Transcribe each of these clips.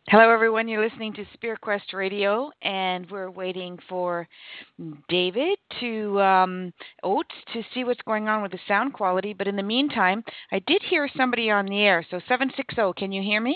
Hello, everyone. You're listening to Spirit Quest Radio, and we're waiting for David to Oates to see what's going on with the sound quality. But in the meantime, I did hear somebody on the air. So 760, can you hear me?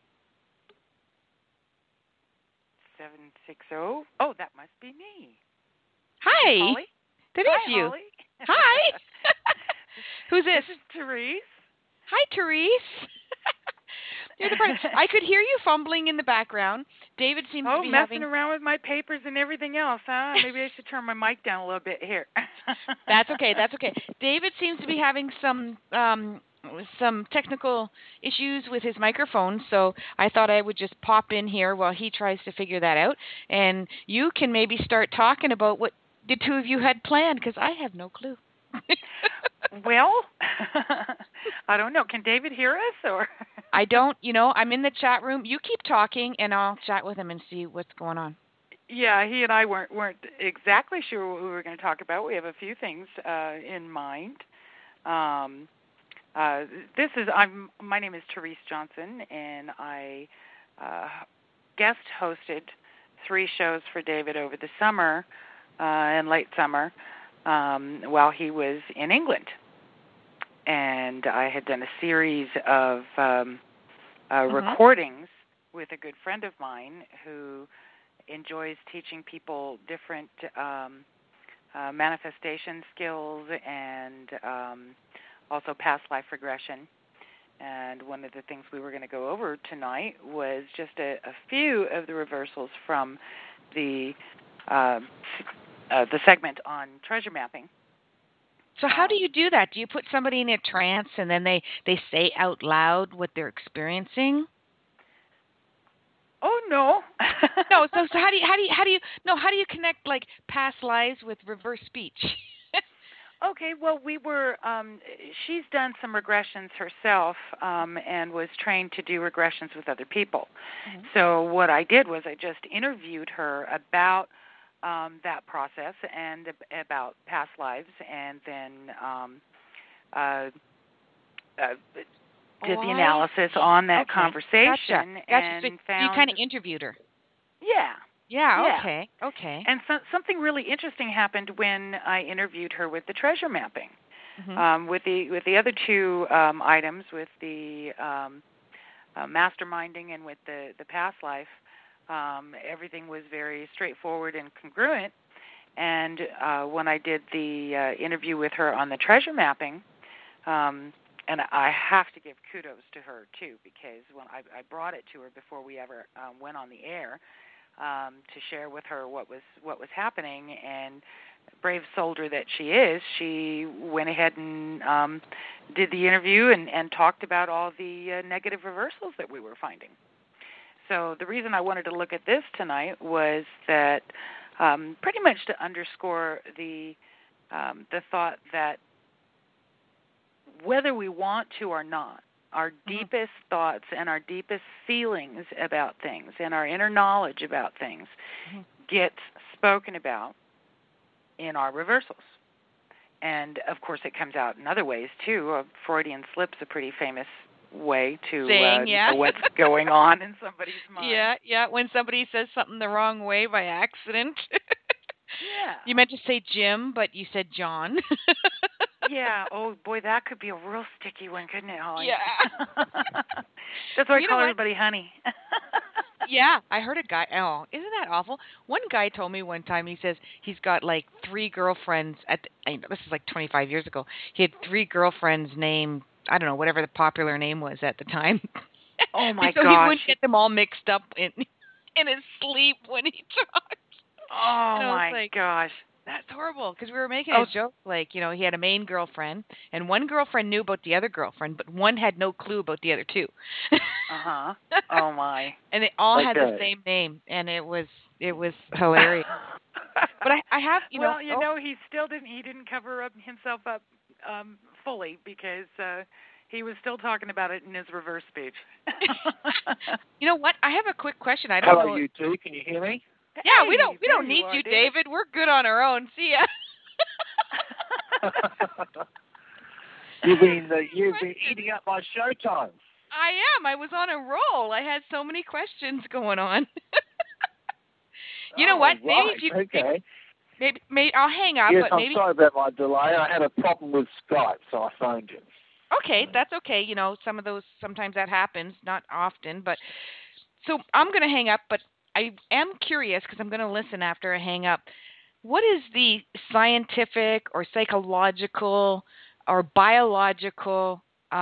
760. Oh, that must be me. Hi. Holly? That Hi, is you. Holly. Hi. Who's this? This is Therese. Hi, Therese. You're the part. I could hear you fumbling in the background. David seems to be messing around with my papers and everything else, huh? Maybe I should turn my mic down a little bit here. That's okay. That's okay. David seems to be having some technical issues with his microphone, so I thought I would just pop in here while he tries to figure that out. And you can maybe start talking about what the two of you had planned, because I have no clue. Well, I don't know. Can David hear us, or? I don't. I'm in the chat room. You keep talking, and I'll chat with him and see what's going on. Yeah, he and I weren't exactly sure what we were going to talk about. We have a few things in mind. My name is Therese Johnson, and I guest hosted 3 shows for David over the summer and late summer while he was in England. And I had done a series of recordings with a good friend of mine who enjoys teaching people different manifestation skills and also past life regression. And one of the things we were going to go over tonight was just a few of the reversals from the segment on treasure mapping. So how do you do that? Do you put somebody in a trance and then they say out loud what they're experiencing? Oh no. No. So how do you connect like past lives with reverse speech? Okay. Well, she's done some regressions herself and was trained to do regressions with other people. Mm-hmm. So what I did was I just interviewed her about that process and about past lives, and then did the analysis on that conversation. Gotcha. And so you kind of interviewed her. Yeah. Yeah. Okay. And something really interesting happened when I interviewed her with the treasure mapping. Mm-hmm. With the other 2 items, with the masterminding and with the past life. Everything was very straightforward and congruent. And when I did the interview with her on the treasure mapping, and I have to give kudos to her too, because when I brought it to her before we ever went on the air to share with her what was happening, and brave soldier that she is, she went ahead and did the interview and talked about all the negative reversals that we were finding. So the reason I wanted to look at this tonight was that pretty much to underscore the thought that whether we want to or not, our deepest thoughts and our deepest feelings about things and our inner knowledge about things gets spoken about in our reversals. And, of course, it comes out in other ways, too. Freudian slip's a pretty famous way to know what's going on in somebody's mind. Yeah. When somebody says something the wrong way by accident. Yeah. You meant to say Jim, but you said John. Yeah. Oh, boy, that could be a real sticky one, couldn't it, Holly? Yeah. That's why I call everybody honey. Yeah, I heard a guy. Oh, isn't that awful? One guy told me one time, he says he's got like 3 girlfriends. This is like 25 years ago. He had 3 girlfriends named, I don't know, whatever the popular name was at the time. Oh, my so gosh. he wouldn't get them all mixed up in his sleep when he talked. Oh, my gosh. That's horrible, because we were making a joke, like, he had a main girlfriend, and one girlfriend knew about the other girlfriend, but one had no clue about the other 2. Uh-huh. Oh, my. And they all had the same name, and it was hilarious. But I have, he didn't cover himself up fully, because he was still talking about it in his reverse speech. You know what? I have a quick question. I don't know. Hello, you two. Can you hear me? Yeah, we don't need you, David. We're good on our own. See ya. You've been eating up my showtime. I am. I was on a roll. I had so many questions going on. You know what? Maybe right. if you Okay. maybe I'll hang up. Yes, But I'm maybe sorry about my delay. I had a problem with Skype, so I phoned you. okay, that's okay. You know, some of those sometimes that happens, not often. But so I'm going to hang up. But I am curious because I'm going to listen after I hang up. What is the scientific or psychological or biological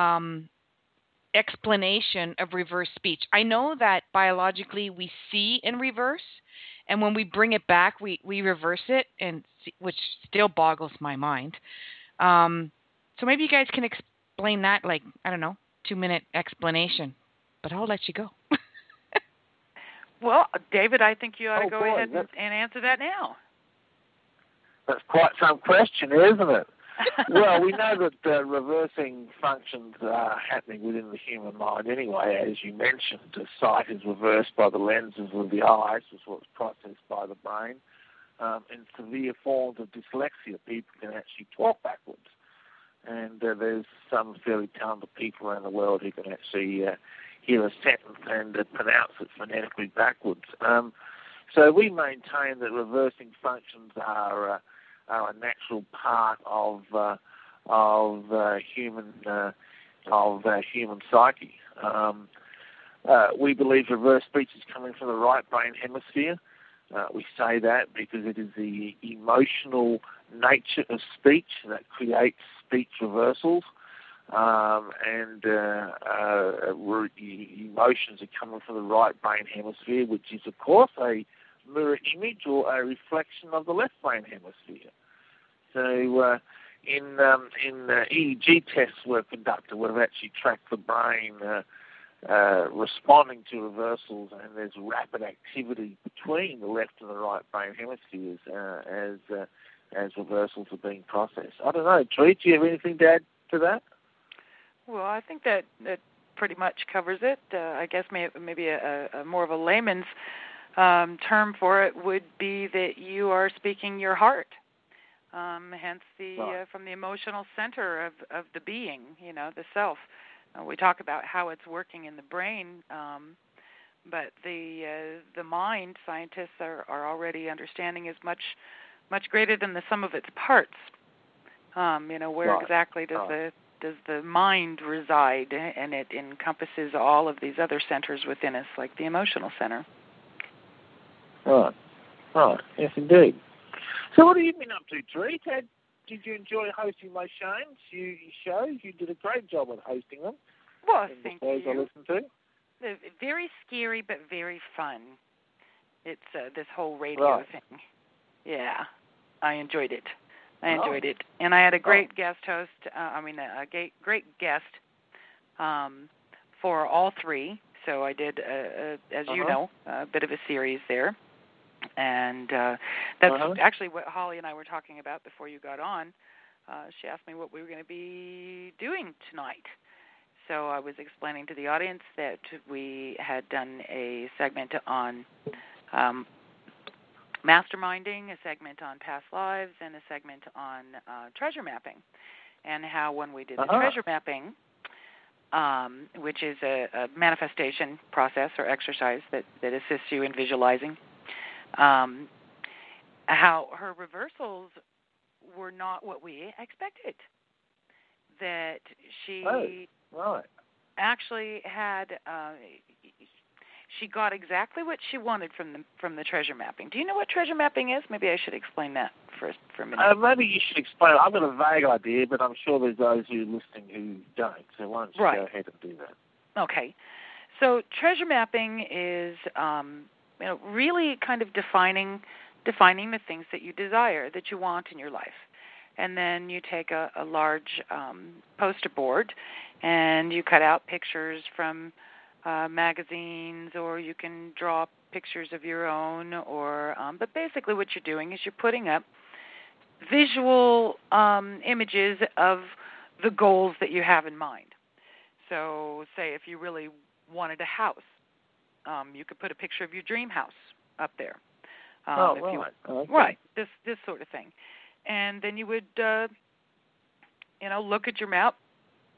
explanation of reverse speech? I know that biologically we see in reverse, and when we bring it back, we reverse it, and which still boggles my mind. So maybe you guys can explain that, like, I don't know, 2-minute explanation. But I'll let you go. Well, David, I think you ought to go boy, ahead and answer that now. That's quite some question, isn't it? Well, we know that reversing functions are happening within the human mind anyway. As you mentioned, the sight is reversed by the lenses of the eyes, which is what's processed by the brain. In severe forms of dyslexia, people can actually talk backwards. And there's some fairly talented people around the world who can actually hear a sentence and pronounce it phonetically backwards. So we maintain that reversing functions are a natural part of human psyche. We believe reverse speech is coming from the right brain hemisphere. We say that because it is the emotional nature of speech that creates speech reversals, and emotions are coming from the right brain hemisphere, which is, of course, a mirror image or a reflection of the left brain hemisphere. So in EEG tests were conducted, we've actually tracked the brain responding to reversals, and there's rapid activity between the left and the right brain hemispheres as reversals are being processed. I don't know, Tree, do you have anything to add to that? Well, I think that pretty much covers it. I guess maybe a more of a layman's term for it would be that you are speaking your heart. Hence from the emotional center of the being, the self. We talk about how it's working in the brain, but the mind, scientists are already understanding, is much greater than the sum of its parts. Where exactly does the mind reside, and it encompasses all of these other centers within us, like the emotional center. Right. Yes, indeed. So what have you been up to, Tree? Did you enjoy hosting my shows? You did a great job of hosting them. Well, thank you. I listened to. Very scary, but very fun. It's this whole radio thing. Yeah, I enjoyed it. And I had a great guest host. A great guest for all three. So I did, as you know, a bit of a series there. And that's actually what Holly and I were talking about before you got on. She asked me what we were going to be doing tonight. So I was explaining to the audience that we had done a segment on masterminding, a segment on past lives, and a segment on treasure mapping. And how when we did the treasure mapping, which is a manifestation process or exercise that assists you in visualizing, how her reversals were not what we expected. That she actually had, she got exactly what she wanted from the treasure mapping. Do you know what treasure mapping is? Maybe I should explain that for a minute. Maybe you should explain. I've got a vague idea, but I'm sure there's those who are listening who don't. So why don't you go ahead and do that? Okay. So treasure mapping is really kind of defining the things that you desire, that you want in your life. And then you take a large poster board and you cut out pictures from magazines, or you can draw pictures of your own, but basically what you're doing is you're putting up visual images of the goals that you have in mind. So say if you really wanted a house, you could put a picture of your dream house up there. Right, this sort of thing. And then you would, look at your map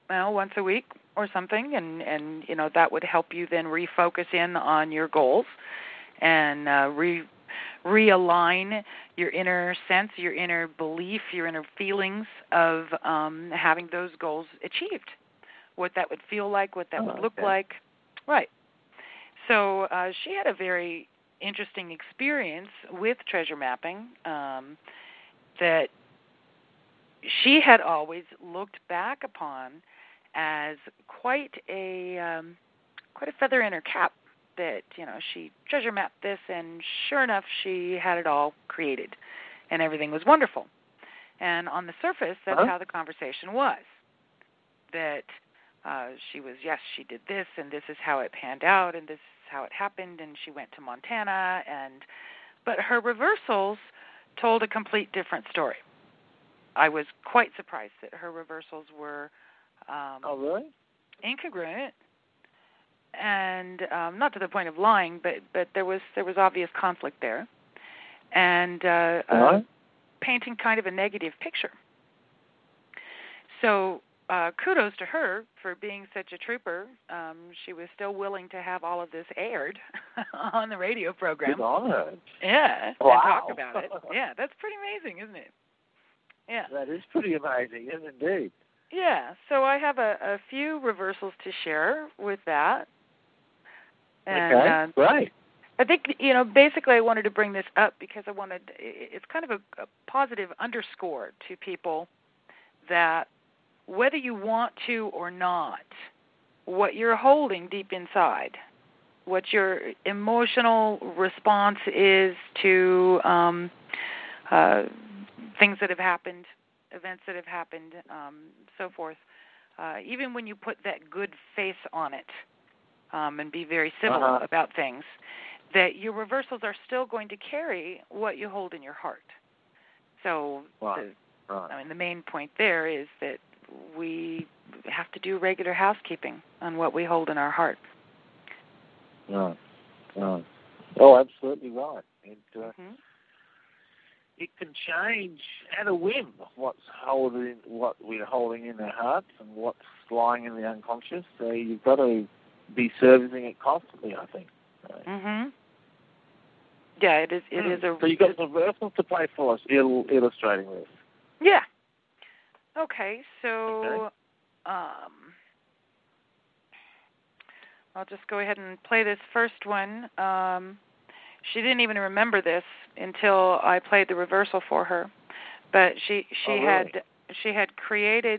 once a week or something, and that would help you then refocus in on your goals and realign your inner sense, your inner belief, your inner feelings of having those goals achieved, what that would feel like, what that would look like. Right. So she had a very interesting experience with treasure mapping that she had always looked back upon as quite a feather in her cap, that she treasure mapped this, and sure enough she had it all created and everything was wonderful. And on the surface, that's how the conversation was, that she was, yes, she did this, and this is how it panned out, and this is how it happened, and she went to Montana, but her reversals told a complete different story. I was quite surprised that her reversals were really? incongruent, and not to the point of lying, but there was obvious conflict there, and painting kind of a negative picture. So kudos to her for being such a trooper. She was still willing to have all of this aired on the radio program. Good on her. Yeah, wow. and talk about it. Yeah, that's pretty amazing, isn't it? Yeah. That is pretty amazing, yes, indeed. Yeah, so I have a few reversals to share with that. And, great. I think, basically I wanted to bring this up because it's kind of a positive underscore to people that whether you want to or not, what you're holding deep inside, what your emotional response is to things that have happened, events that have happened, so forth, even when you put that good face on it and be very civil about things, that your reversals are still going to carry what you hold in your heart. So, the main point there is that we have to do regular housekeeping on what we hold in our heart. Right. Oh, absolutely right. It can change at a whim what we're holding in our hearts and what's lying in the unconscious. So you've got to be servicing it constantly, I think. Yeah, it is. It is a. So you've got reversals to play for us, illustrating this. Yeah. Okay, so I'll just go ahead and play this first one. She didn't even remember this until I played the reversal for her, but she had created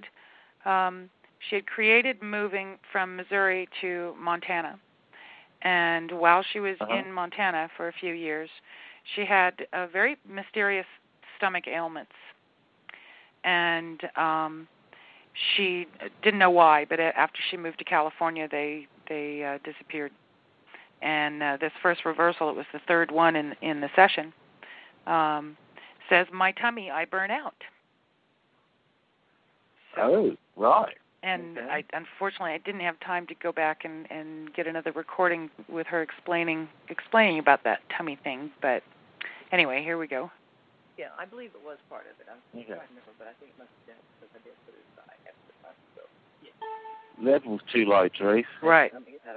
moving from Missouri to Montana, and while she was in Montana for a few years, she had very mysterious stomach ailments, and she didn't know why, but after she moved to California, they disappeared. And this first reversal, it was the third one in the session, says, "My tummy, I burn out." So, right. And unfortunately, I didn't have time to go back and get another recording with her explaining about that tummy thing. But anyway, here we go. Yeah, I believe it was part of it. I'm trying to remember, but I think it must have been because I did put it aside after the time. So, yeah. Level's too low, Therese. Right.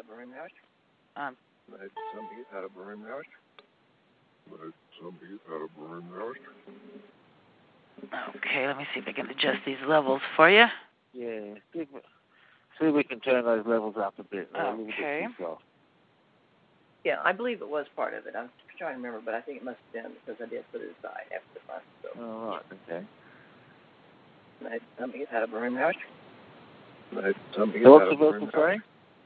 Okay, let me see if I can adjust these levels for you. Yeah, see if we can turn those levels up a bit. Okay. Yeah, I believe it was part of it. I'm trying to remember, but I think it must have been because I did put it aside after the time. So. Oh, right, okay. My tummy had a burn out. What's the verse say?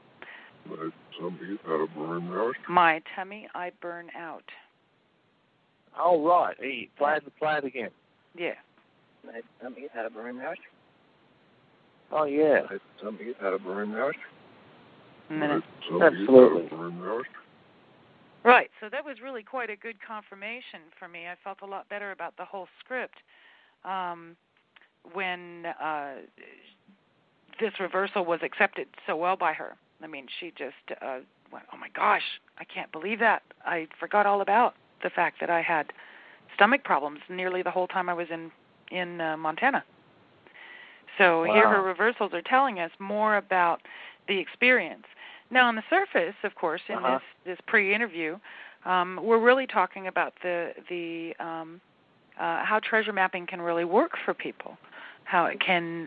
My tummy, I burn out. Oh, right. Hey, play it again. Yeah. My tummy had a burn out. Oh, yeah. My tummy had a burn out. Absolutely. Right, so that was really quite a good confirmation for me. I felt a lot better about the whole script when this reversal was accepted so well by her. I mean, she just went, "Oh my gosh, I can't believe that. I forgot all about the fact that I had stomach problems nearly the whole time I was in Montana." So Wow. here her reversals are telling us more about the experience. Now, on the surface, of course, in this pre-interview, we're really talking about the how treasure mapping can really work for people, how it can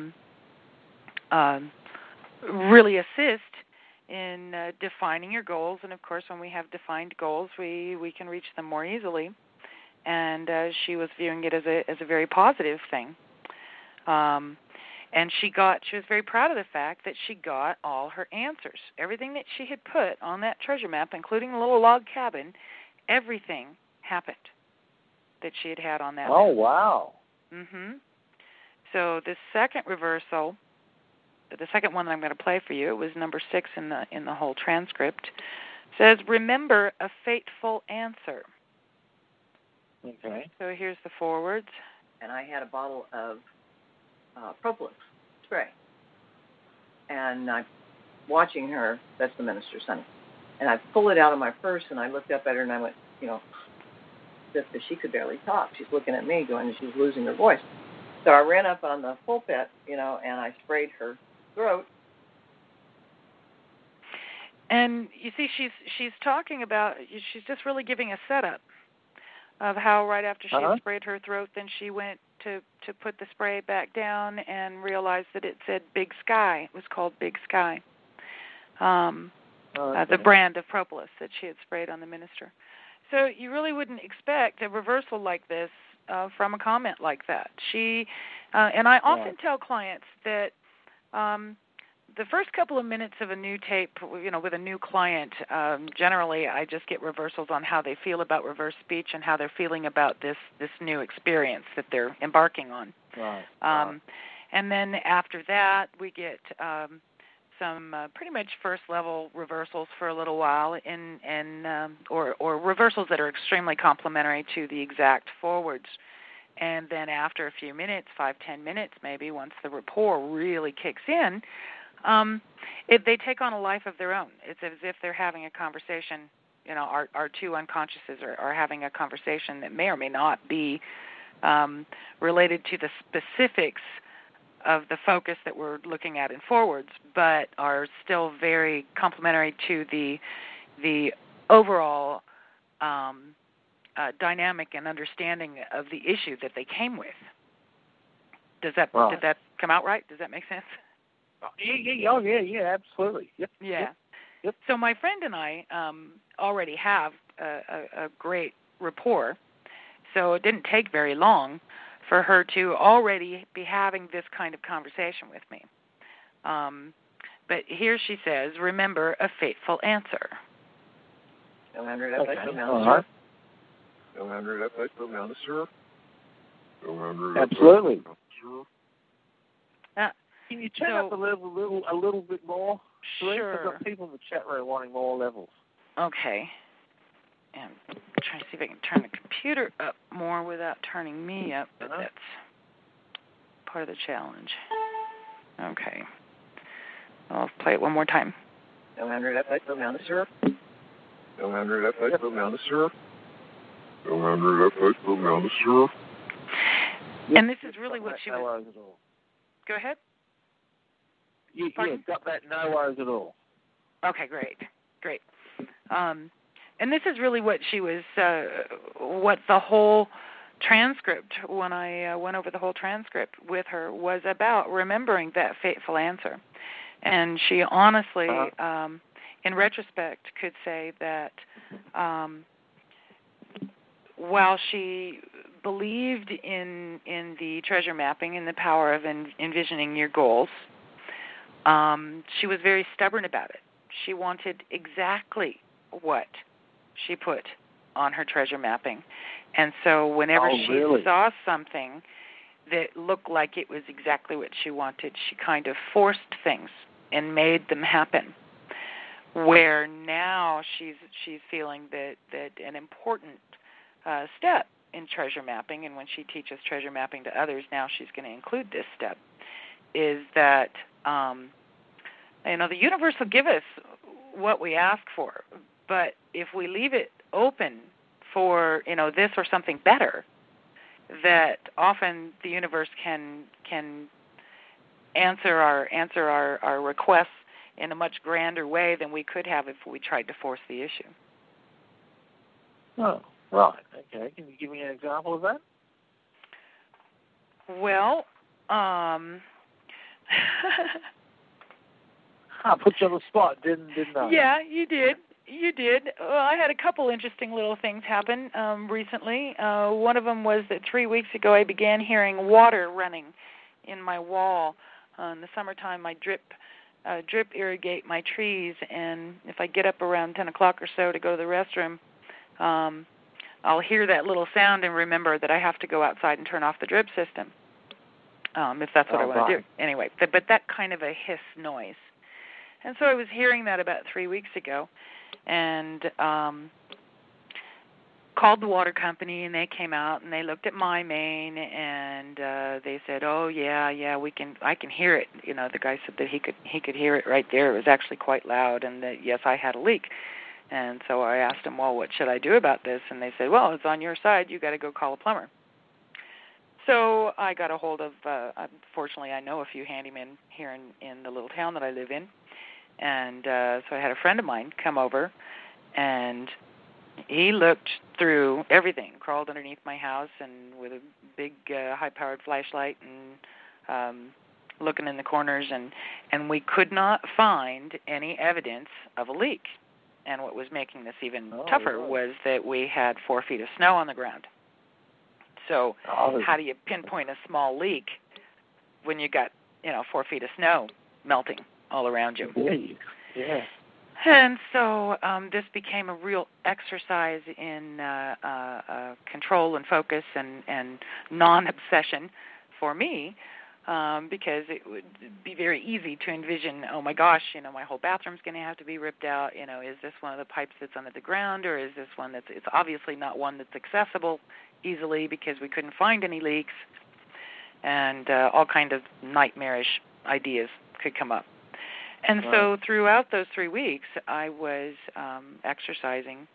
really assist in defining your goals. And, of course, when we have defined goals, we can reach them more easily. And she was viewing it as a very positive thing. And she was very proud of the fact that she got all her answers. Everything that she had put on that treasure map, including the little log cabin, everything happened that she had on that Oh, map. wow. So the second reversal, the second one that I'm going to play for you, it was number 6 in the whole transcript, says, remember a fateful answer. Okay. So here's the forwards. And I had a bottle of Propolis spray. And I'm watching her, that's the minister's honey. And I pull it out of my purse, and I looked up at her, and I went, just as she could barely talk. She's looking at me going, she's losing her voice. So I ran up on the pulpit, and I sprayed her throat. And you see, she's talking about, she's just really giving a setup of how right after she had sprayed her throat, then she went to put the spray back down and realized that it said Big Sky. It was called Big Sky, the brand of propolis that she had sprayed on the minister. So you really wouldn't expect a reversal like this from a comment like that. She, and I often tell clients that the first couple of minutes of a new tape, with a new client, generally I just get reversals on how they feel about reverse speech and how they're feeling about this new experience that they're embarking on. Right. And then after that, we get some pretty much first-level reversals for a little while, or reversals that are extremely complementary to the exact forwards. And then after a few minutes, 5-10 minutes maybe, once the rapport really kicks in, they take on a life of their own. It's as if they're having a conversation. Our two unconsciouses are having a conversation that may or may not be related to the specifics of the focus that we're looking at in forwards, but are still very complementary to the overall dynamic and understanding of the issue that they came with. Did that come out right? Does that make sense? Yeah, absolutely. Yep. Yeah. Yep. So my friend and I already have a great rapport, so it didn't take very long for her to already be having this kind of conversation with me. But here she says, remember a fateful answer. 200 Absolutely. Can you turn up the level a little bit more? Sure. I've got people in the chat room wanting more levels. Okay. And I'm trying to see if I can turn the computer up more without turning me up, but that's part of the challenge. Okay. I'll play it one more time. 200 up, down the syrup. 200 up, down the syrup. 200 up, down the syrup. And this is really what she was... No worries at all. Go ahead. Yeah, got that. No worries at all. Okay, great. And this is really what she was, what the whole transcript, when I went over the whole transcript with her, was about, remembering that fateful answer. And she honestly, in retrospect, could say that while she believed in the treasure mapping and the power of envisioning your goals, she was very stubborn about it. She wanted exactly what she put on her treasure mapping. And so whenever she saw something that looked like it was exactly what she wanted, she kind of forced things and made them happen. Where now she's feeling that an important step in treasure mapping, and when she teaches treasure mapping to others, now she's going to include this step, is that the universe will give us what we ask for, but if we leave it open for this or something better, that often the universe can answer our requests in a much grander way than we could have if we tried to force the issue. Oh, right. Okay. Can you give me an example of that? Well, I put you on the spot, didn't I? Yeah, you did. You did. Well, I had a couple interesting little things happen recently. One of them was that 3 weeks ago I began hearing water running in my wall. In the summertime, I drip irrigate my trees, and if I get up around 10 o'clock or so to go to the restroom, I'll hear that little sound and remember that I have to go outside and turn off the drip system, if that's what I want to do. Anyway, but that kind of a hiss noise. And so I was hearing that about 3 weeks ago, and called the water company, and they came out and they looked at my main, and they said, "Oh yeah, I can hear it." You know, the guy said that he could hear it right there. It was actually quite loud, and that yes, I had a leak. And so I asked them, "Well, what should I do about this?" And they said, "Well, it's on your side. You got to go call a plumber." So I got a hold of. Fortunately, I know a few handymen here in the little town that I live in. And so I had a friend of mine come over, and he looked through everything, crawled underneath my house, and with a big high-powered flashlight, and looking in the corners, and we could not find any evidence of a leak. And what was making this even tougher was that we had 4 feet of snow on the ground. So how do you pinpoint a small leak when you got 4 feet of snow melting all around you? Yeah. And so this became a real exercise in control and focus and non-obsession for me, because it would be very easy to envision, oh my gosh, my whole bathroom's going to have to be ripped out. Is this one of the pipes that's under the ground, or is this one it's obviously not one that's accessible easily because we couldn't find any leaks, and all kind of nightmarish ideas could come up. And so throughout those 3 weeks, I was exercising,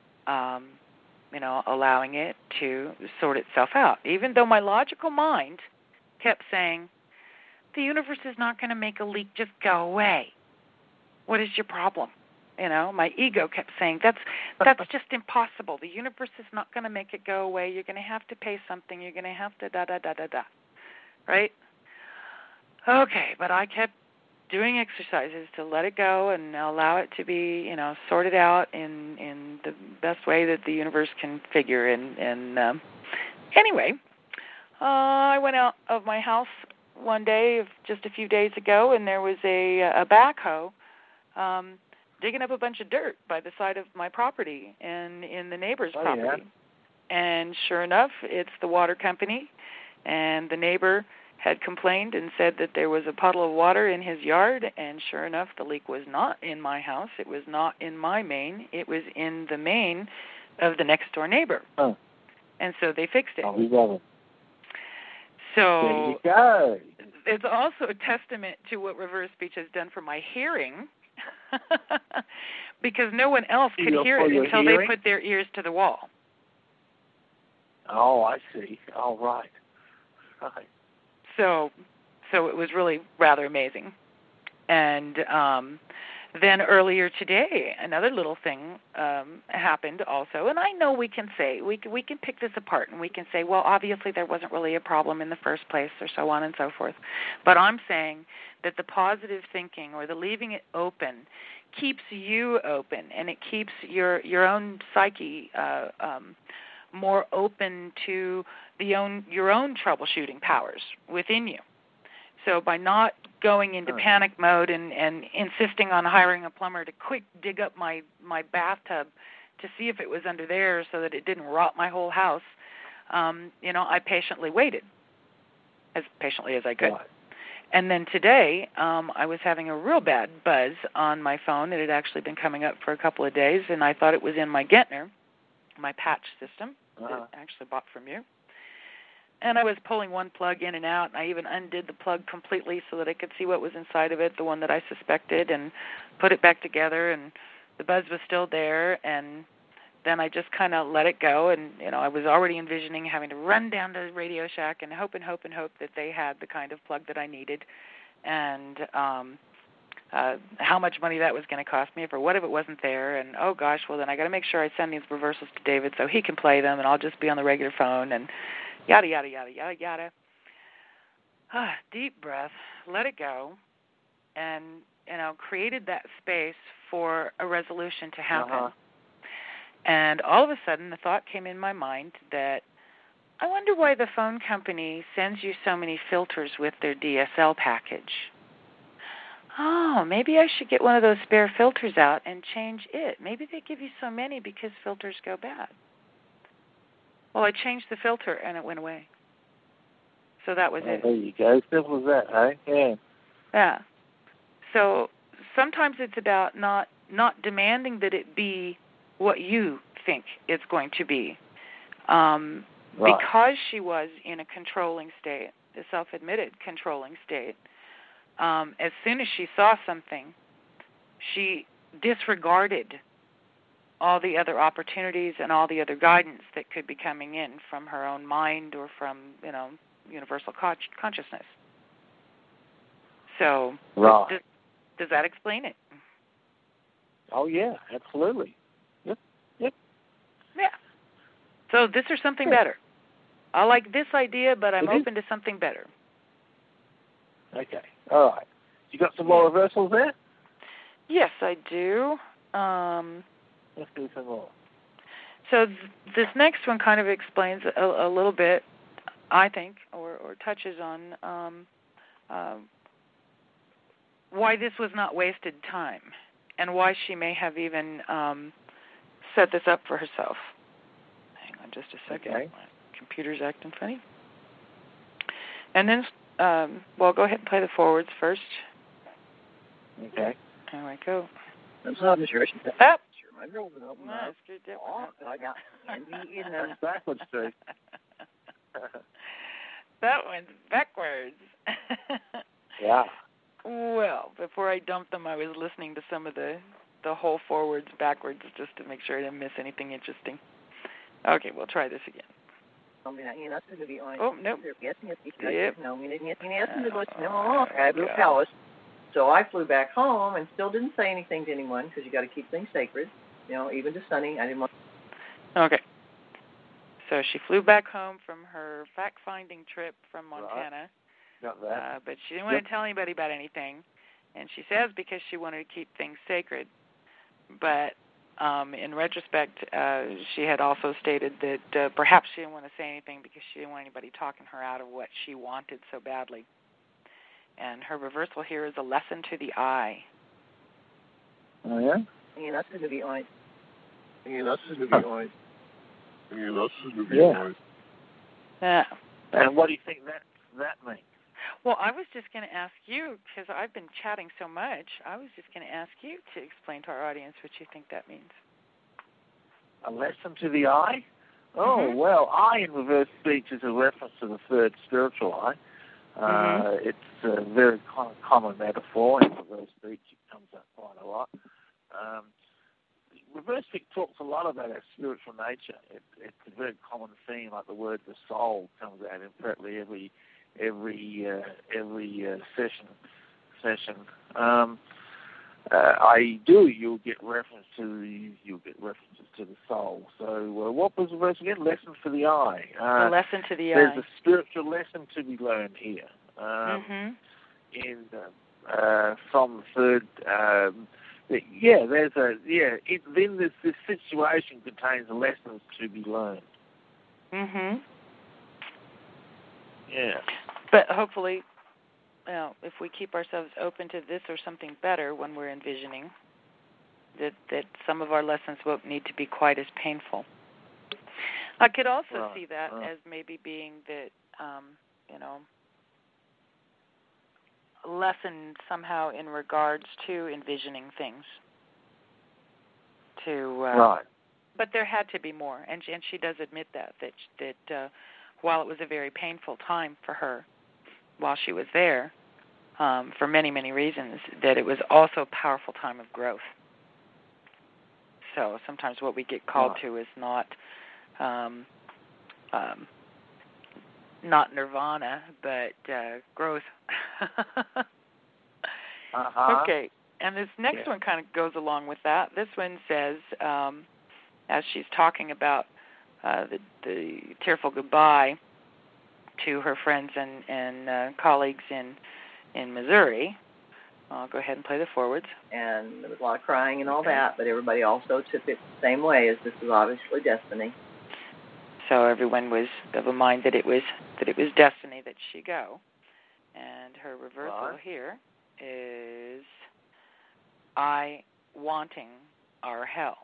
allowing it to sort itself out, even though my logical mind kept saying, the universe is not going to make a leak just go away. What is your problem? My ego kept saying, that's just impossible. The universe is not going to make it go away. You're going to have to pay something. You're going to have to da-da-da-da-da. Right? Okay, but I kept doing exercises to let it go and allow it to be, sorted out in the best way that the universe can figure. And anyway, I went out of my house one day, just a few days ago, and there was a backhoe digging up a bunch of dirt by the side of my property and in the neighbor's property. Yeah. And sure enough, it's the water company, and the neighbor had complained and said that there was a puddle of water in his yard, and sure enough, the leak was not in my house. It was not in my main. It was in the main of the next-door neighbor. Oh. And so they fixed it. Oh, we love it. So there you go. It's also a testament to what reverse speech has done for my hearing, because no one else could hear it until they put their ears to the wall. Oh, I see. Oh, right. Right. So it was really rather amazing. And then earlier today, another little thing happened also. And I know we can say, we can pick this apart, and we can say, well, obviously there wasn't really a problem in the first place, or so on and so forth. But I'm saying that the positive thinking, or the leaving it open, keeps you open, and it keeps your own psyche more open to your own troubleshooting powers within you. So by not going into panic mode and insisting on hiring a plumber to quick dig up my bathtub to see if it was under there so that it didn't rot my whole house, I patiently waited, as patiently as I could. Right. And then today, I was having a real bad buzz on my phone. It had actually been coming up for a couple of days, and I thought it was in my Gentner, my patch system that I actually bought from you. And I was pulling one plug in and out, and I even undid the plug completely so that I could see what was inside of it, the one that I suspected, and put it back together, and the buzz was still there. And then I just kind of let it go, and I was already envisioning having to run down to Radio Shack and hope that they had the kind of plug that I needed. and how much money that was going to cost me, or what if it wasn't there, and oh gosh, well then I got to make sure I send these reversals to David so he can play them, and I'll just be on the regular phone, and yada yada yada yada yada. Deep breath, let it go, and created that space for a resolution to happen. And all of a sudden, the thought came in my mind that I wonder why the phone company sends you so many filters with their DSL package. Oh, maybe I should get one of those spare filters out and change it. Maybe they give you so many because filters go bad. Well, I changed the filter and it went away. So that was it. There you go. Simple as that, eh? Yeah. Yeah. So sometimes it's about not demanding that it be what you think it's going to be. Right. Because she was in a controlling state, a self-admitted controlling state, as soon as she saw something, she disregarded all the other opportunities and all the other guidance that could be coming in from her own mind or from, universal consciousness. So, right. Does that explain it? Oh, yeah, absolutely. Yep. Yeah. So this or something better. I like this idea, but I'm open to something better. Okay. All right. You got some more reversals there? Yes, I do. Let's do some more. So this next one kind of explains a little bit, I think, or touches on why this was not wasted time and why she may have even set this up for herself. Hang on just a second. Okay. My computer's acting funny. And then, go ahead and play the forwards first. Okay. There we go. I'm sorry, sure. Up. My girl will open up. That's good. I got Andy in That's backwards, too. That one's backwards. Yeah. Well, before I dumped them, I was listening to some of the whole forwards backwards just to make sure I didn't miss anything interesting. Okay, we'll try this again. Oh, nope. Yep. So I flew back home and still didn't say anything to anyone because you got to keep things sacred. Even to Sunny, I didn't want. Okay. So she flew back home from her fact-finding trip from Montana. Right. Got that. But she didn't want to tell anybody about anything. And she says because she wanted to keep things sacred. But in retrospect, she had also stated that perhaps she didn't want to say anything because she didn't want anybody talking her out of what she wanted so badly. And her reversal here is a lesson to the eye. Oh, yeah? That's going to be on. Yeah. And what do you think that means? Well, I was just going to ask you, because I've been chatting so much, I was just going to ask you to explain to our audience what you think that means. A lesson to the eye? Oh, well, eye in reverse speech is a reference to the third spiritual eye. It's a very common metaphor in reverse speech. It comes up quite a lot. Reverse speech talks a lot about our spiritual nature. It's a very common theme, like the word "the soul" comes out in practically every session. You'll get references to the soul. So what was the verse again? Lesson for the eye. A lesson to the eye. There's a spiritual lesson to be learned here. From the third. Then this situation contains lessons to be learned. Yeah. But hopefully, if we keep ourselves open to this or something better when we're envisioning, that some of our lessons won't need to be quite as painful. I could also see that as maybe being that, lesson somehow in regards to envisioning things. Right. But there had to be more, and she does admit that while it was a very painful time for her while she was there, for many, many reasons, that it was also a powerful time of growth. So sometimes what we get called to is not nirvana, but growth. Okay, and this next one kind of goes along with that. This one says, as she's talking about the tearful goodbye to her friends and colleagues in Missouri. I'll go ahead and play the forwards. And there was a lot of crying and all that, but everybody also took it the same way, as this is obviously destiny. So everyone was of a mind that it was destiny that she go. And her reversal here is I wanting our hell.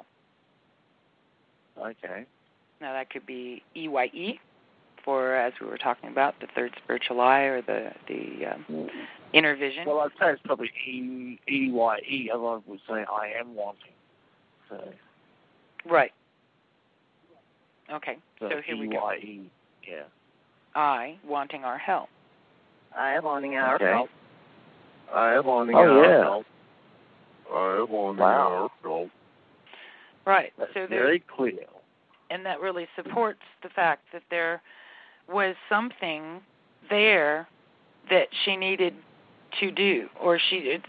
Okay. Now that could be EYE, for, as we were talking about, the third spiritual eye or the inner vision. Well, I'd say it's probably EYE. Otherwise, would say I am wanting. So. Right. Okay. So here EYE, we go. Yeah. I wanting our hell. I am wanting our help. I am wanting our help. I am wanting our help. Right. That's so very clear. And that really supports the fact that there was something there that she needed to do, or she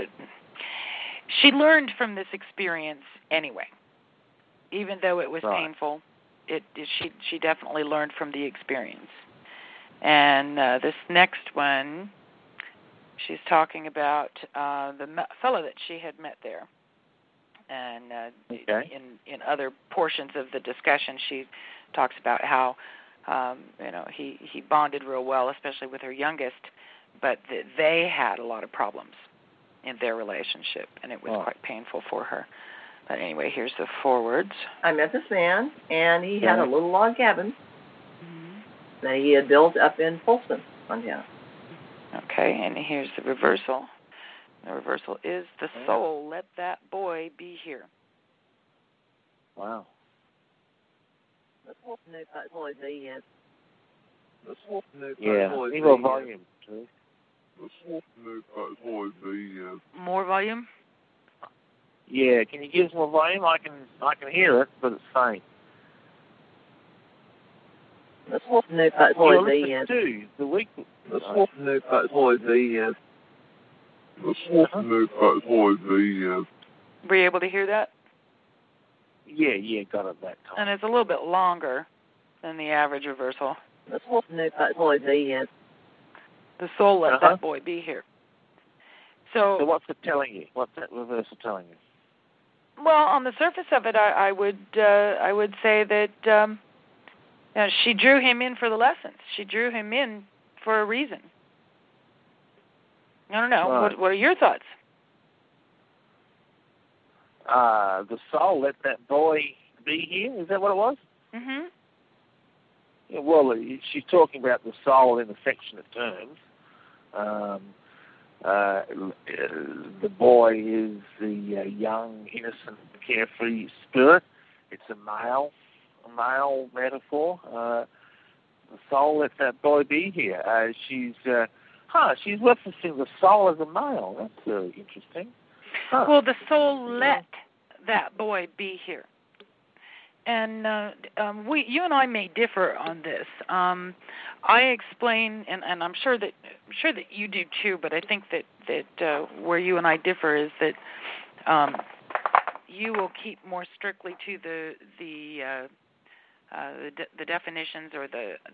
learned from this experience anyway. Even though it was painful, she definitely learned from the experience. And this next one, she's talking about the fellow that she had met there. And in other portions of the discussion, she talks about how he bonded real well, especially with her youngest, but they had a lot of problems in their relationship, and it was quite painful for her. But anyway, here's the forwards. I met this man, and he had a little log cabin that he had built up in Folsom, Montana. Okay, and here's the reversal. The reversal is the soul. Let that boy be here. Wow. Yeah. Need more volume, please. More volume? Yeah. Can you give us more volume? I can hear it, but it's faint. You're listening to the week. Were you able to hear that? Yeah, got it that time. And it's a little bit longer than the average reversal. The soul let that boy be here. So what's it telling you? What's that reversal telling you? Well, on the surface of it, I would say that she drew him in for the lessons. She drew him in for a reason. I don't know. Right. What are your thoughts? The soul let that boy be here. Is that what it was? Mm-hmm. Yeah, well, she's talking about the soul in affectionate terms. The boy is the young, innocent, carefree spirit. It's a male metaphor. The soul let that boy be here. She's referencing the soul as a male. That's really interesting. Well, the soul let that boy be here. And you and I may differ on this. I explain, and I'm sure that you do too. But I think that where you and I differ is that you will keep more strictly to the definitions or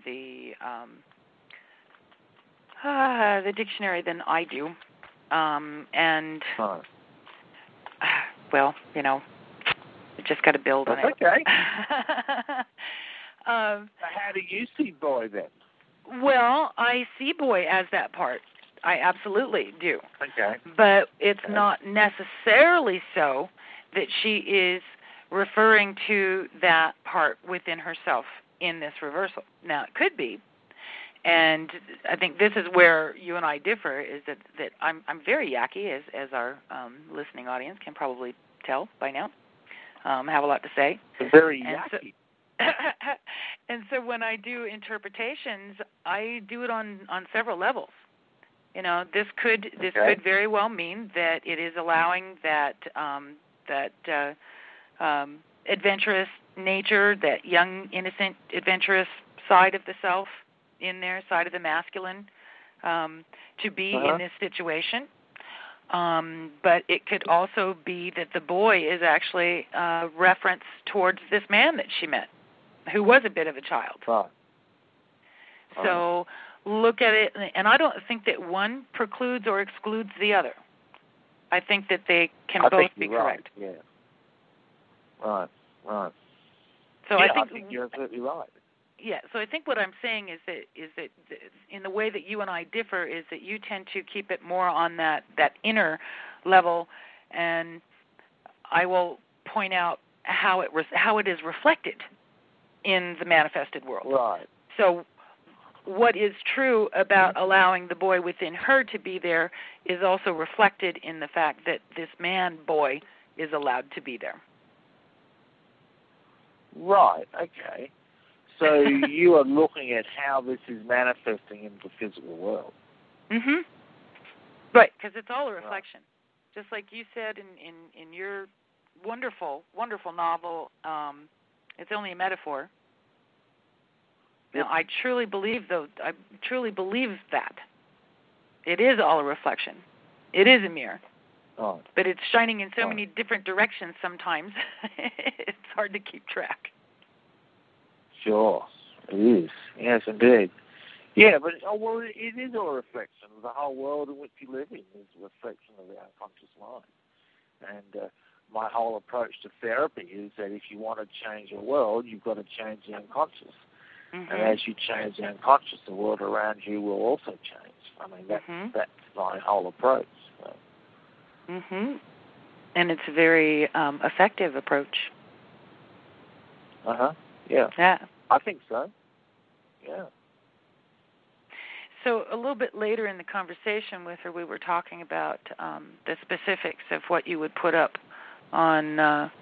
the dictionary than I do. Well, you just got to build on it. Okay. How do you see boy then? Well, I see boy as that part. I absolutely do. Okay. But it's not necessarily so that she is referring to that part within herself in this reversal. Now, it could be. And I think this is where you and I differ, is that I'm very yucky, as our listening audience can probably tell by now. Have a lot to say. Very yucky. And so when I do interpretations, I do it on several levels. This could very well mean that it is allowing that adventurous nature, that young, innocent, adventurous side of the self in there, side of the masculine, to be in this situation. But it could also be that the boy is actually a reference towards this man that she met, who was a bit of a child. Right. So look at it, and I don't think that one precludes or excludes the other. I think that they can both be correct. Yeah. Right. So yeah, I think you're absolutely right. Yeah, so I think what I'm saying is that in the way that you and I differ is that you tend to keep it more on that inner level, and I will point out how it is reflected in the manifested world. Right. So what is true about allowing the boy within her to be there is also reflected in the fact that this man boy is allowed to be there. Right, okay. So you are looking at how this is manifesting in the physical world. Mhm. Right, because it's all a reflection. Right. Just like you said in your wonderful, wonderful novel, It's Only a Metaphor. Now, I truly believe that. It is all a reflection. It is a mirror. Oh. But it's shining in so many different directions sometimes, it's hard to keep track. Sure, it is. Yes, indeed. Yeah, but it is all a reflection. The whole world in which you live in is a reflection of the unconscious mind. And my whole approach to therapy is that if you want to change your world, you've got to change the unconscious. Mm-hmm. And as you change the unconscious, the world around you will also change. I mean, that's my whole approach. So. Mhm. And it's a very effective approach. Yeah. Yeah. I think so. Yeah. So a little bit later in the conversation with her, we were talking about the specifics of what you would put up on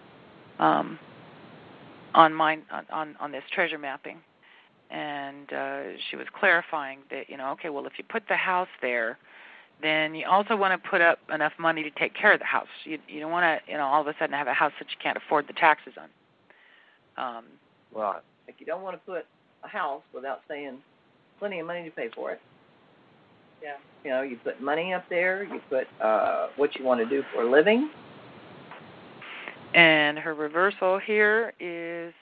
this treasure mapping, and she was clarifying that okay, well, if you put the house there, then you also want to put up enough money to take care of the house. You don't want to all of a sudden have a house that you can't afford the taxes on. Right. Like you don't want to put a house without saying plenty of money to pay for it. Yeah. You put money up there. You put what you want to do for a living. And her reversal here is,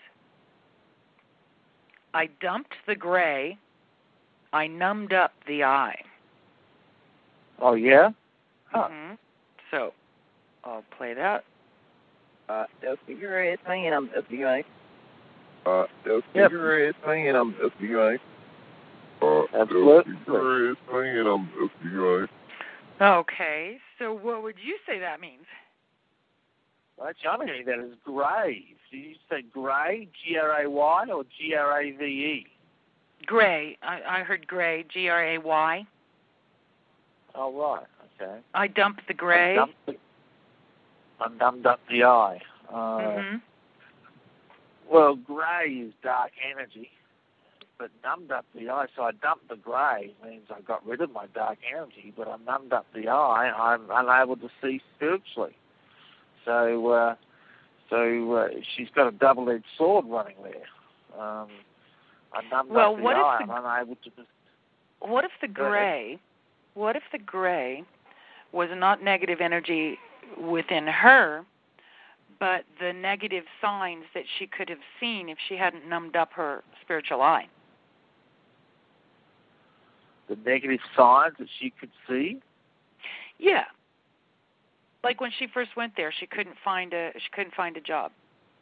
I dumped the gray. I numbed up the eye. Oh, yeah? Huh. Mm-hmm. So, I'll play that. Del figure es saying I'm FBI. Del figure es saying I'm FBI. Okay, so what would you say that means? Well, I'm hearing that as grave. Did you say gray, G-R-A-Y, or G-R-A-V-E? Gray. I heard gray, G-R-A-Y. Oh, right, okay. I dumped the gray. I numbed up the eye. Well, grey is dark energy, but numbed up the eye, so I dumped the grey, means I got rid of my dark energy, but I numbed up the eye, I'm unable to see spiritually. So she's got a double-edged sword running there. I numbed up the eye, I'm unable to... What if the gray was not negative energy within her, but the negative signs that she could have seen if she hadn't numbed up her spiritual eye? The negative signs that she could see? Yeah. Like when she first went there, she couldn't find a job.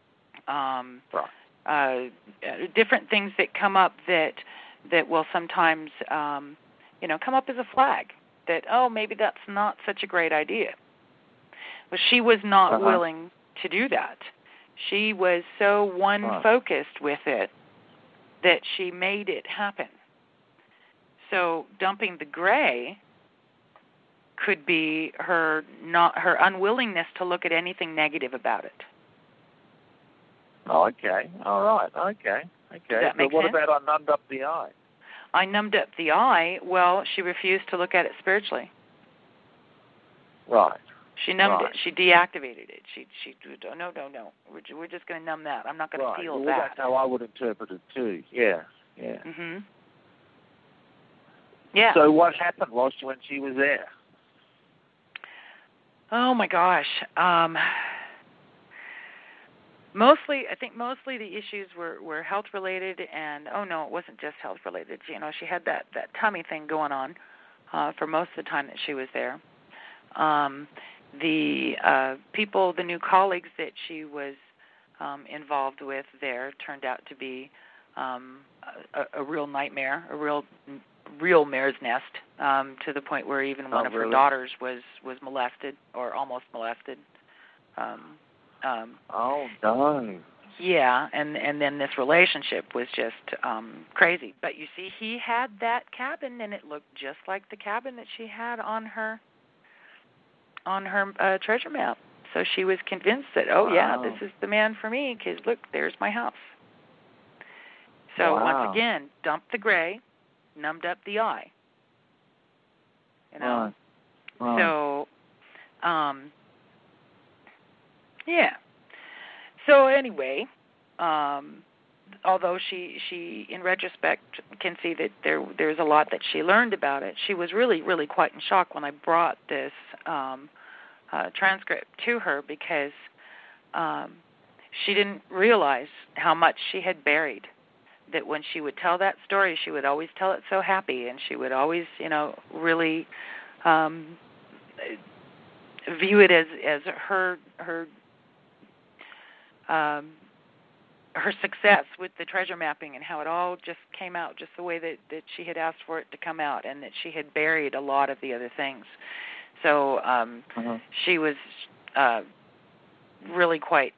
Right. Different things that come up that will sometimes come up as a flag that maybe that's not such a great idea. But she was not willing to do that. She was so focused with it that she made it happen. So dumping the gray could be her unwillingness to look at anything negative about it. Oh, okay. All right. Okay. Does that make sense? What about I numbed up the eye? I numbed up the eye. Well, she refused to look at it spiritually. Right. She numbed it. She deactivated it. She no. We're just going to numb that. I'm not going to feel that. That's how I would interpret it too. Yeah. Mhm. Yeah. So what happened when she was there? Oh my gosh. I think mostly the issues were health related, and oh no, it wasn't just health related. You know, she had that tummy thing going on for most of the time that she was there. The new colleagues that she was involved with there turned out to be a real nightmare, a real mare's nest, to the point where even one of her daughters was molested or almost molested. Oh no. Yeah, and then this relationship was just crazy. But you see, he had that cabin, and it looked just like the cabin that she had on her treasure map. So she was convinced that, oh yeah, this is the man for me, because look, there's my house. So once again, dumped the gray, numbed up the eye. You know. So, yeah. So anyway, although she in retrospect can see that there's a lot that she learned about it, she was really, really quite in shock when I brought this transcript to her, because she didn't realize how much she had buried. That when she would tell that story, she would always tell it so happy, and she would always, you know, really view it as her success with the treasure mapping, and how it all just came out just the way that she had asked for it to come out, and that she had buried a lot of the other things. So she was really quite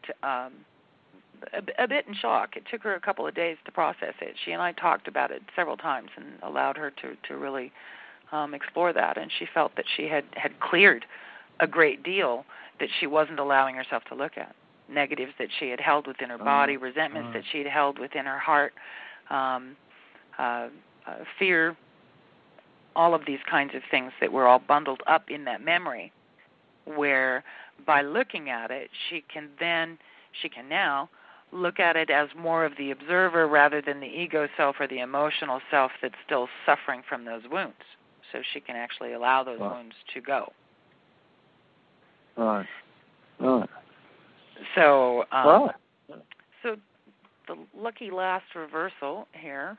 a bit in shock. It took her a couple of days to process it. She and I talked about it several times and allowed her to really explore that, and she felt that she had cleared a great deal that she wasn't allowing herself to look at. Negatives that she had held within her body, resentments that she had held within her heart, fear, all of these kinds of things that were all bundled up in that memory, where by looking at it, she can now look at it as more of the observer rather than the ego self or the emotional self that's still suffering from those wounds. So she can actually allow those wounds to go. Right. So, so the lucky last reversal here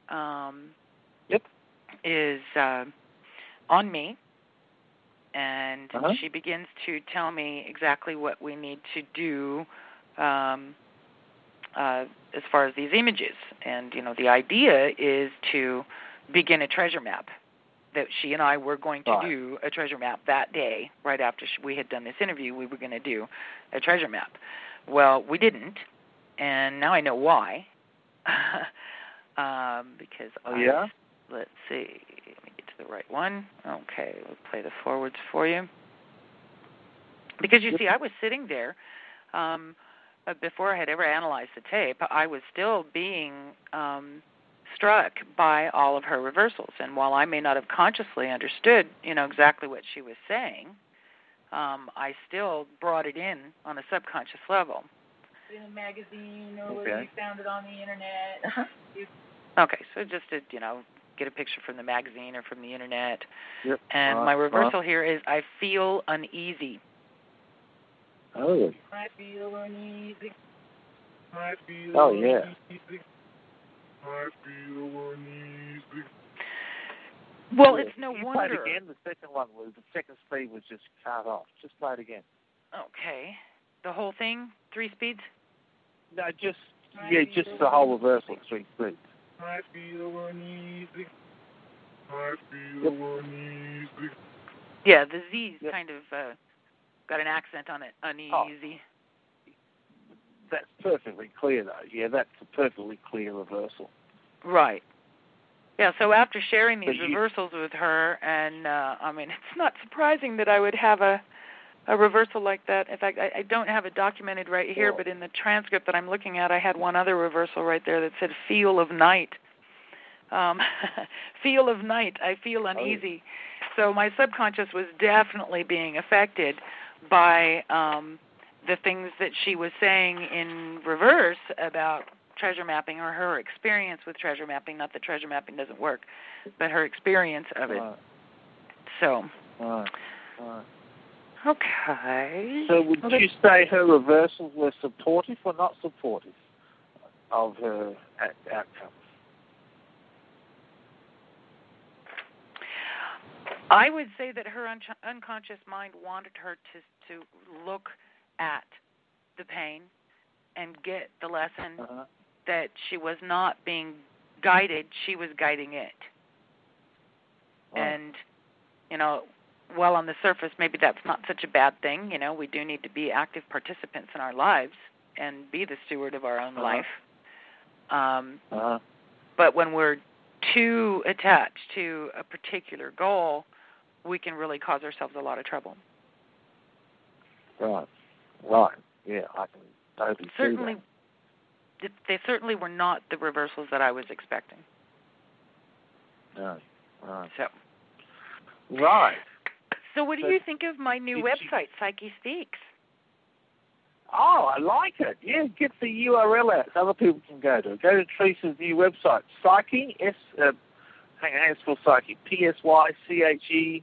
is on me, and she begins to tell me exactly what we need to do as far as these images. And, you know, the idea is to begin a treasure map, that she and I were going to do a treasure map that day. Right after we had done this interview, we were going to do a treasure map. Well, we didn't, and now I know why. Because let's see, let me get to the right one. Okay, we'll play the forwards for you. Because you see, I was sitting there before I had ever analyzed the tape. I was still being struck by all of her reversals, and while I may not have consciously understood, you know, exactly what she was saying, I still brought it in on a subconscious level. In a magazine, or whether you found it on the internet. Okay, so just to, you know, get a picture from the magazine or from the internet. And my reversal here is, I feel uneasy. Oh. I feel uneasy. I feel uneasy. I feel uneasy. Well, it's no wonder. Play it again. The second speed was just cut off. Just play it again. Okay. The whole thing, 3 speeds? No, just the whole reversal, 3 speeds. I feel uneasy. I feel uneasy. Yeah, the Z's kind of got an accent on it, uneasy. That's perfectly clear, though. Yeah, that's a perfectly clear reversal. Right. Yeah, so after sharing these reversals with her, and I mean, it's not surprising that I would have a reversal like that. In fact, I don't have it documented right here, but in the transcript that I'm looking at, I had one other reversal right there that said, feel of night. Feel of night, I feel uneasy. So my subconscious was definitely being affected by the things that she was saying in reverse about treasure mapping, or her experience with treasure mapping. Not that treasure mapping doesn't work, but her experience of it. So, Okay. So would you say her reversals were supportive or not supportive of her outcomes? I would say that her unconscious mind wanted her to look at the pain and get the lesson that she was not being guided, she was guiding it. Oh. And, while on the surface maybe that's not such a bad thing, we do need to be active participants in our lives and be the steward of our own life. But when we're too attached to a particular goal, we can really cause ourselves a lot of trouble. Right. Yeah, I can totally see that. They certainly were not the reversals that I was expecting. No. Right. Right. So what do you think of my new website, Psyche Speaks? Oh, I like it. Yeah, get the URL out so other people can go to. Go to Teresa's new website, Psyche, hang on, spell Psyche, PsycheSpeaks.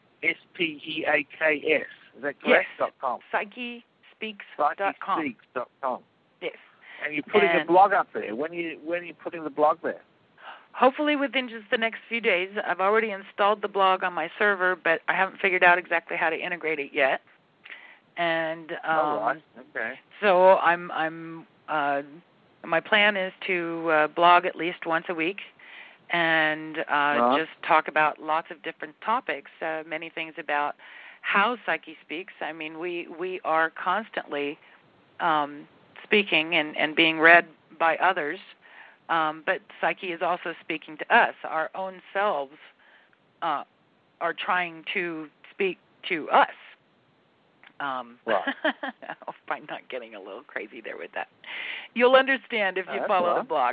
Is that correct? Yes. .com. PsycheSpeaks.com. PsycheSpeaks.com. Yes. And you're putting a blog up there. When are you putting the blog there? Hopefully within just the next few days. I've already installed the blog on my server, but I haven't figured out exactly how to integrate it yet. And right. Okay. So I'm my plan is to blog at least once a week and just talk about lots of different topics, many things about how Psyche speaks. I mean, we are constantly speaking and being read by others. But Psyche is also speaking to us. Our own selves are trying to speak to us. Right. I hope I'm not getting a little crazy there with that. You'll understand if you follow the blog.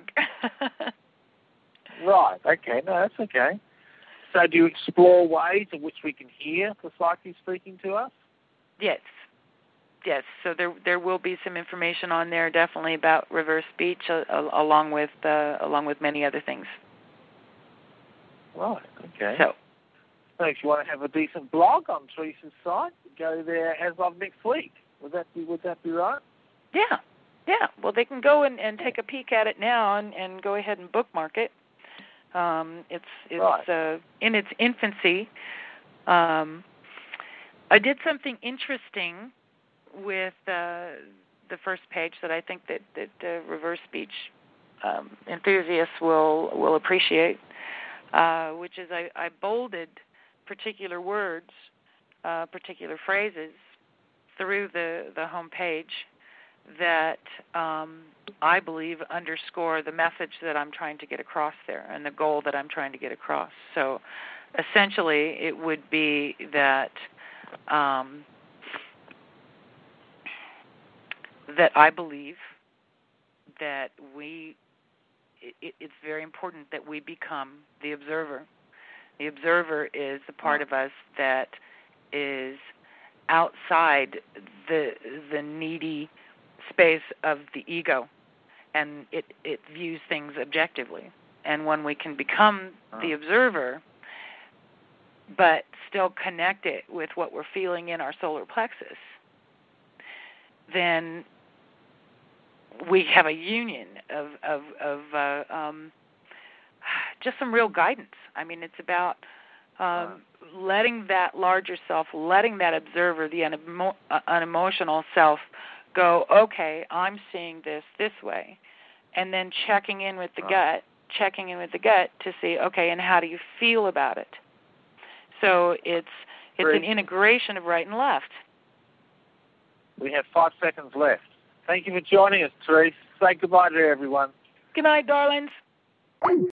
Right. Okay. No, that's okay. So do you explore ways in which we can hear the Psyche speaking to us? Yes. So there will be some information on there, definitely about reverse speech, along with many other things. Right. Okay. So if you want to have a decent blog on Teresa's site, go there as of next week. Would that be right? Yeah. Well, they can go and take a peek at it now and go ahead and bookmark it. It's right. In its infancy. I did something interesting with the first page that I think that reverse speech enthusiasts will appreciate, which is I bolded particular words, particular phrases through the home page that I believe underscore the message that I'm trying to get across there and the goal that I'm trying to get across. So essentially it would be that that I believe that it's very important that we become the observer. The observer is the part of us that is outside the needy space of the ego, and it views things objectively. And when we can become the observer, but still connect it with what we're feeling in our solar plexus, then we have a union of just some real guidance. I mean, it's about letting that larger self, letting that observer, the unemotional self, go, okay, I'm seeing this way, and then checking in with the gut to see, okay, and how do you feel about it? So it's an integration of right and left. We have 5 seconds left. Thank you for joining us, Therese. Say goodbye to everyone. Good night, darlings.